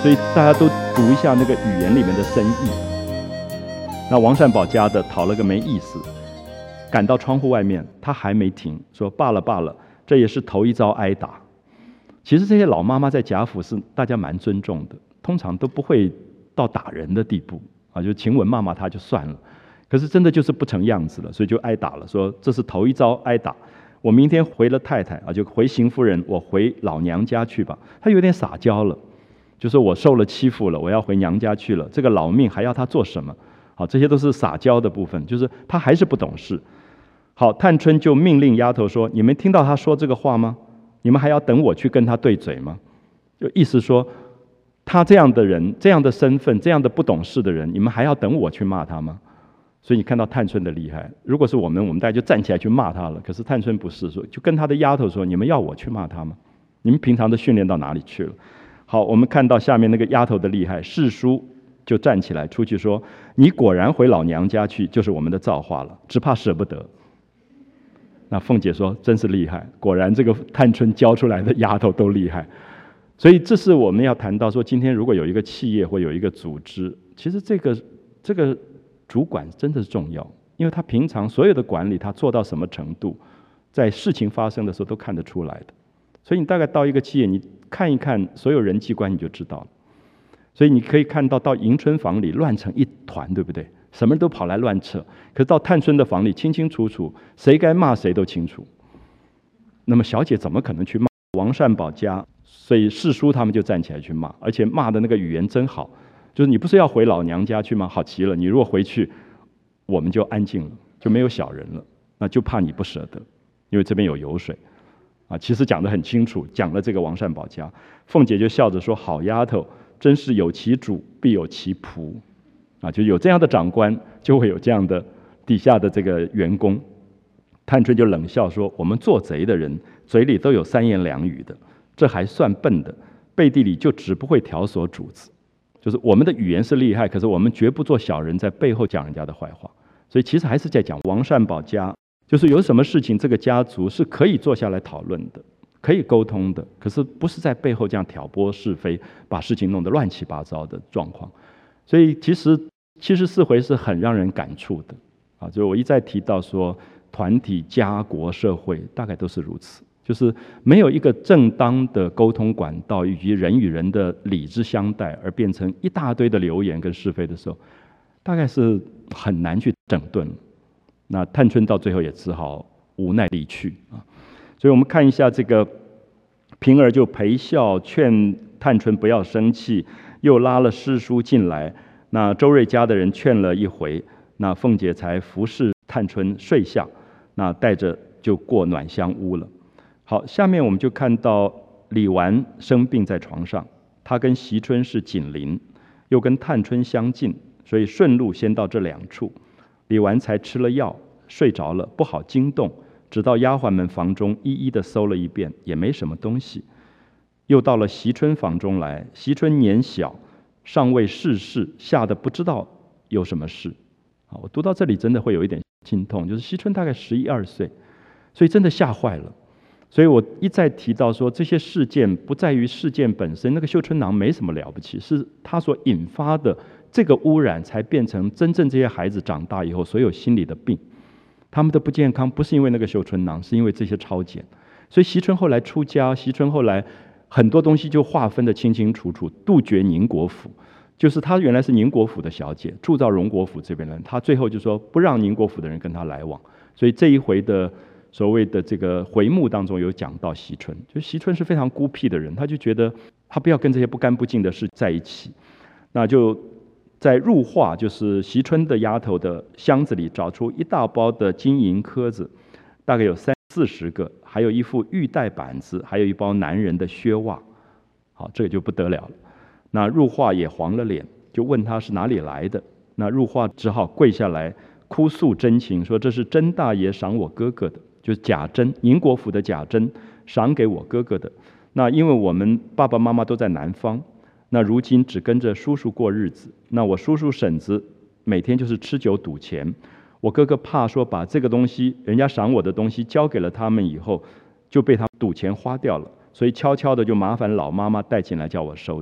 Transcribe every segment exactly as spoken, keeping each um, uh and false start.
所以大家都读一下那个语言里面的深意。那王善保家的讨了个没意思，赶到窗户外面，他还没停，说罢了罢了，这也是头一遭挨打。其实这些老妈妈在贾府是大家蛮尊重的，通常都不会到打人的地步啊，就晴雯骂骂他就算了。可是真的就是不成样子了，所以就挨打了，说这是头一遭挨打。我明天回了太太啊，就回邢夫人，我回老娘家去吧。他有点撒娇了，就说我受了欺负了，我要回娘家去了，这个老命还要他做什么？好，这些都是撒娇的部分，就是他还是不懂事。好，探春就命令丫头说：“你们听到他说这个话吗？你们还要等我去跟他对嘴吗？”就意思说，他这样的人、这样的身份、这样的不懂事的人，你们还要等我去骂他吗？所以你看到探春的厉害。如果是我们，我们大家就站起来去骂他了。可是探春不是，说就跟他的丫头说：“你们要我去骂他吗？你们平常的训练到哪里去了？”好，我们看到下面那个丫头的厉害，世叔就站起来出去说：“你果然回老娘家去，就是我们的造化了，只怕舍不得。”那凤姐说：“真是厉害，果然这个探春教出来的丫头都厉害。”所以这是我们要谈到说，今天如果有一个企业或有一个组织，其实这个这个主管真的是重要，因为他平常所有的管理他做到什么程度，在事情发生的时候都看得出来的。所以你大概到一个企业，你看一看所有人际关系就知道了。所以你可以看到到迎春房里乱成一团，对不对？什么人都跑来乱扯。可是到探春的房里清清楚楚，谁该骂谁都清楚。那么小姐怎么可能去骂王善保家？所以世叔他们就站起来去骂，而且骂的那个语言真好，就是你不是要回老娘家去吗？好极了，你如果回去，我们就安静了，就没有小人了。那就怕你不舍得，因为这边有油水啊。其实讲得很清楚，讲了这个王善保家，凤姐就笑着说：“好丫头，真是有其主必有其仆啊！就有这样的长官，就会有这样的底下的这个员工。”探春就冷笑说：“我们做贼的人嘴里都有三言两语的，这还算笨的，背地里就只不会挑唆主子。就是我们的语言是厉害，可是我们绝不做小人，在背后讲人家的坏话。所以其实还是在讲王善保家，就是有什么事情这个家族是可以坐下来讨论的，可以沟通的，可是不是在背后这样挑拨是非，把事情弄得乱七八糟的状况。所以其实七十四回是很让人感触的啊！就我一再提到说，团体、家国、社会大概都是如此，就是没有一个正当的沟通管道以及人与人的礼之相待，而变成一大堆的流言跟是非的时候，大概是很难去整顿。那探春到最后也只好无奈离去啊。所以我们看一下这个平儿就陪笑劝探春不要生气，又拉了师叔进来。那周瑞家的人劝了一回，那凤姐才服侍探春睡下，那带着就过暖香屋了。好，下面我们就看到李纨生病在床上，她跟惜春是紧邻，又跟探春相近，所以顺路先到这两处。李纨才吃了药睡着了，不好惊动，直到丫鬟们房中一一的搜了一遍，也没什么东西。又到了惜春房中来，惜春年小，尚未逝世，吓得不知道有什么事。好，我读到这里真的会有一点心痛，就是惜春大概十一二岁，所以真的吓坏了。所以我一再提到说，这些事件不在于事件本身，那个绣春囊没什么了不起，是它所引发的这个污染，才变成真正这些孩子长大以后所有心理的病。他们的不健康不是因为那个绣春囊，是因为这些抄检。所以惜春后来出家，惜春后来很多东西就划分得清清楚楚，杜绝宁国府。就是她原来是宁国府的小姐，住到荣国府这边来，她最后就说不让宁国府的人跟她来往。所以这一回的所谓的这个回目当中有讲到惜春，就惜春是非常孤僻的人，他就觉得他不要跟这些不干不净的事在一起，那就在入画，就是惜春的丫头的箱子里找出一大包的金银颗子，大概有三四十个，还有一副玉带板子，还有一包男人的靴袜。好，这个就不得了了。那入画也黄了脸，就问他是哪里来的。那入画只好跪下来哭诉真情，说这是甄大爷赏我哥哥的，就是贾珍，宁国府的贾珍赏给我哥哥的。那因为我们爸爸妈妈都在南方，那如今只跟着叔叔过日子，那我叔叔婶子每天就是吃酒赌钱，我哥哥怕说把这个东西，人家赏我的东西交给了他们以后，就被他赌钱花掉了，所以悄悄的就麻烦老妈妈带进来叫我收着。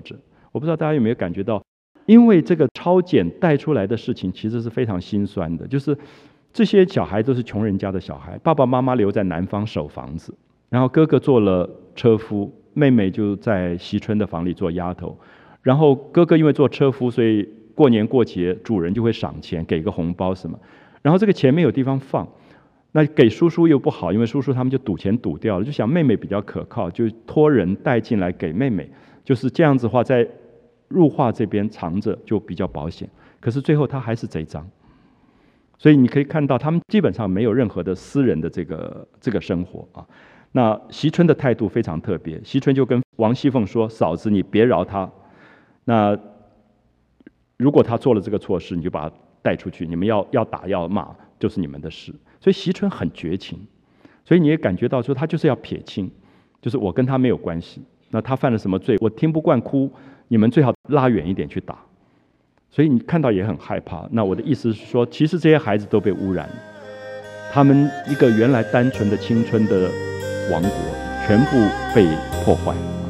我不知道大家有没有感觉到，因为这个超检带出来的事情其实是非常心酸的，就是这些小孩都是穷人家的小孩，爸爸妈妈留在南方守房子，然后哥哥做了车夫，妹妹就在西村的房里做丫头，然后哥哥因为做车夫，所以过年过节主人就会赏钱，给个红包什么，然后这个钱没有地方放，那给叔叔又不好，因为叔叔他们就赌钱赌掉了，就想妹妹比较可靠，就托人带进来给妹妹，就是这样子的话，在入画这边藏着就比较保险。可是最后他还是贼赃，所以你可以看到他们基本上没有任何的私人的这个这个生活啊。那席春的态度非常特别，席春就跟王熙凤说：“嫂子，你别饶他。那如果他做了这个错事，你就把他带出去，你们要要打要骂，就是你们的事。”所以席春很绝情，所以你也感觉到说他就是要撇清，就是我跟他没有关系。那他犯了什么罪，我听不惯哭，你们最好拉远一点去打。所以你看到也很害怕。那我的意思是说，其实这些孩子都被污染了，他们一个原来单纯的青春的王国全部被破坏。